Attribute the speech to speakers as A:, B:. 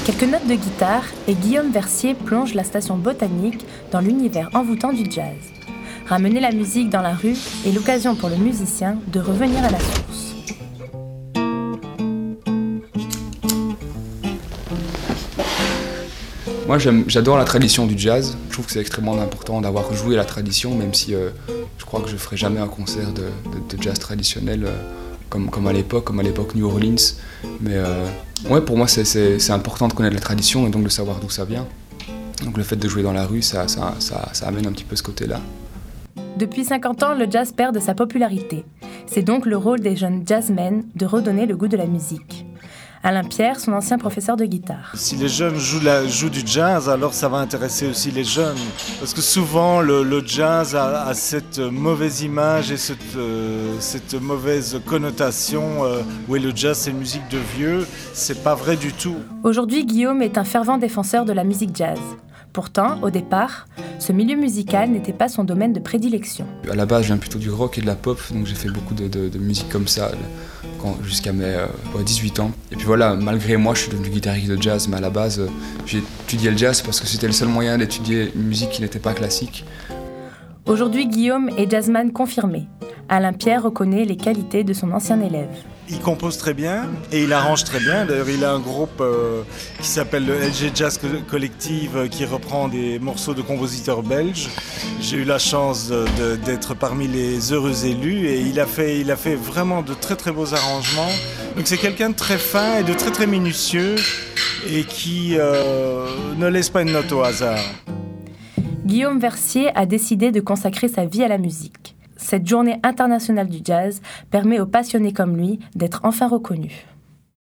A: Quelques notes de guitare et Guillaume Versier plonge la station botanique dans l'univers envoûtant du jazz. Ramener la musique dans la rue est l'occasion pour le musicien de revenir à la source.
B: Moi, j'adore la tradition du jazz. Je trouve que c'est extrêmement important d'avoir joué la tradition, même si je crois que je ne ferai jamais un concert de jazz traditionnel comme à l'époque New Orleans. Mais ouais, pour moi, c'est important de connaître la tradition et donc de savoir d'où ça vient. Donc le fait de jouer dans la rue, ça amène un petit peu ce côté-là.
A: Depuis 50 ans, le jazz perd de sa popularité. C'est donc le rôle des jeunes jazzmen de redonner le goût de la musique. Alain Pierre, son ancien professeur de guitare.
C: Si les jeunes jouent du jazz, alors ça va intéresser aussi les jeunes. Parce que souvent, le jazz a cette mauvaise image et cette mauvaise connotation où le jazz c'est une musique de vieux. C'est pas vrai du tout.
A: Aujourd'hui, Guillaume est un fervent défenseur de la musique jazz. Pourtant, au départ, ce milieu musical n'était pas son domaine de prédilection.
B: À la base, je viens plutôt du rock et de la pop, donc j'ai fait beaucoup de musique comme ça jusqu'à mes 18 ans. Et puis voilà, malgré moi, je suis devenu guitariste de jazz, mais à la base, j'ai étudié le jazz parce que c'était le seul moyen d'étudier une musique qui n'était pas classique.
A: Aujourd'hui, Guillaume est jazzman confirmé. Alain Pierre reconnaît les qualités de son ancien élève.
C: Il compose très bien et il arrange très bien. D'ailleurs, il a un groupe qui s'appelle le LG Jazz Collective qui reprend des morceaux de compositeurs belges. J'ai eu la chance d'être parmi les heureux élus et il a fait vraiment de très très beaux arrangements. Donc c'est quelqu'un de très fin et de très très minutieux et qui ne laisse pas une note au hasard.
A: Guillaume Versier a décidé de consacrer sa vie à la musique. Cette journée internationale du jazz permet aux passionnés comme lui d'être enfin reconnus.